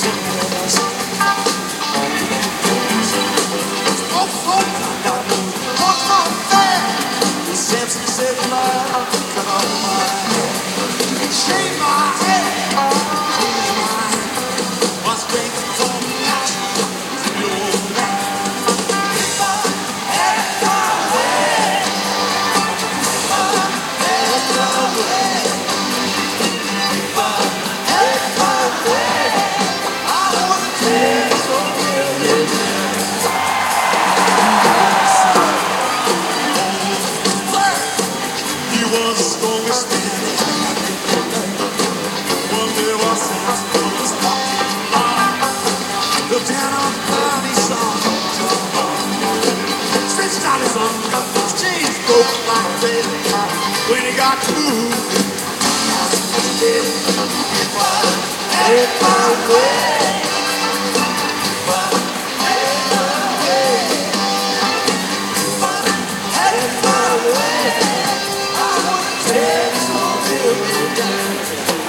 Samson said, "Lord, cut off my head, shave my head, clean my head, my strength for me now, your life." Head my way, head my way, head my way. I wanna take some million. He was the strongest man. One day was Samson was walking along. Looked down on the ground, he saw stretched out his arms, his chains broke like crazy. When he got to move, that's what he did. Head my way, head my way. I wanna take some million down.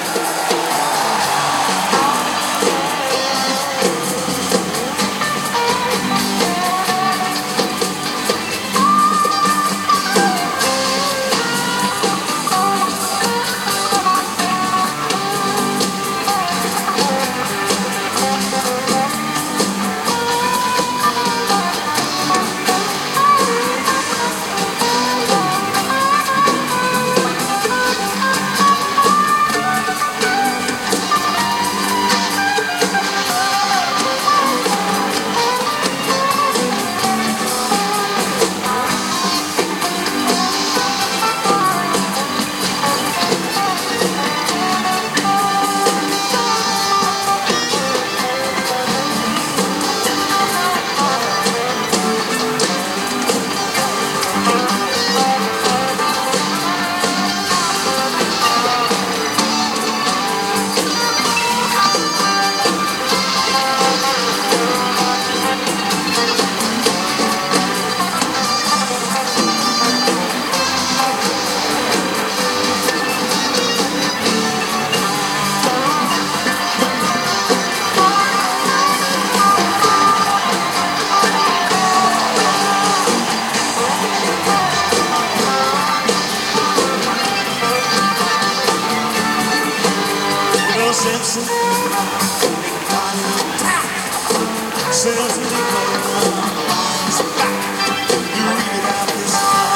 Samson, they got him down. Samson, they got him on his back. You read about this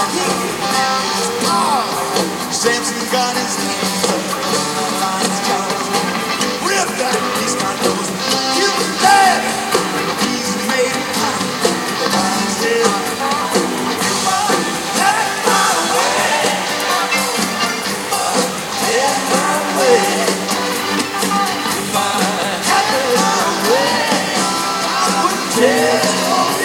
Samson got his hands on his jaws, ripped out his nose. He was dead. He's made it out of his head. Head my way, head my way. Yeah.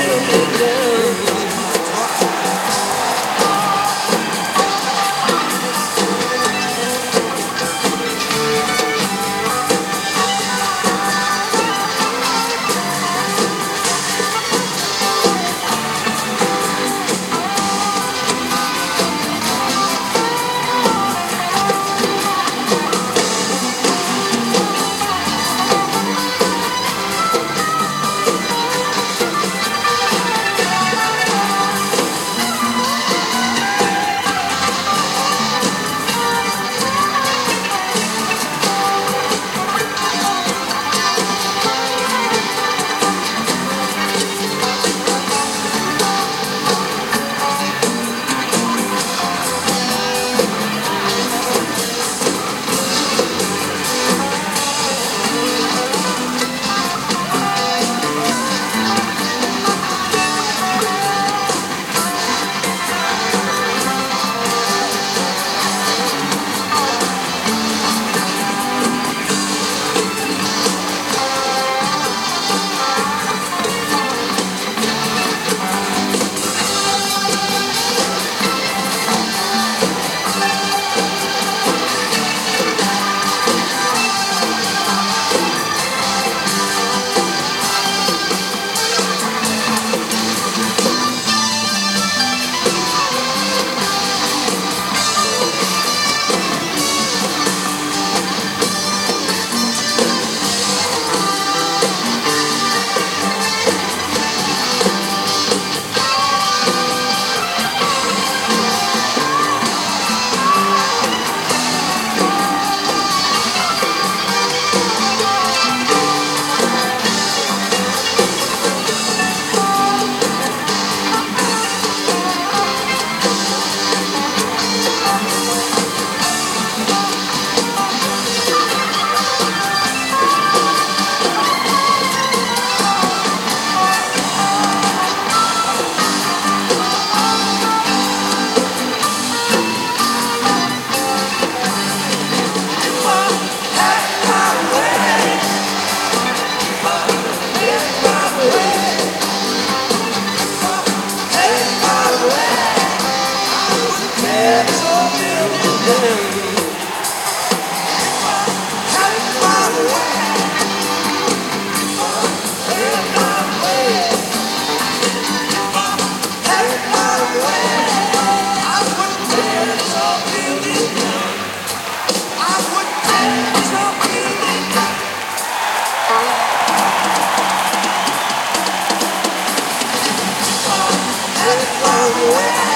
Away.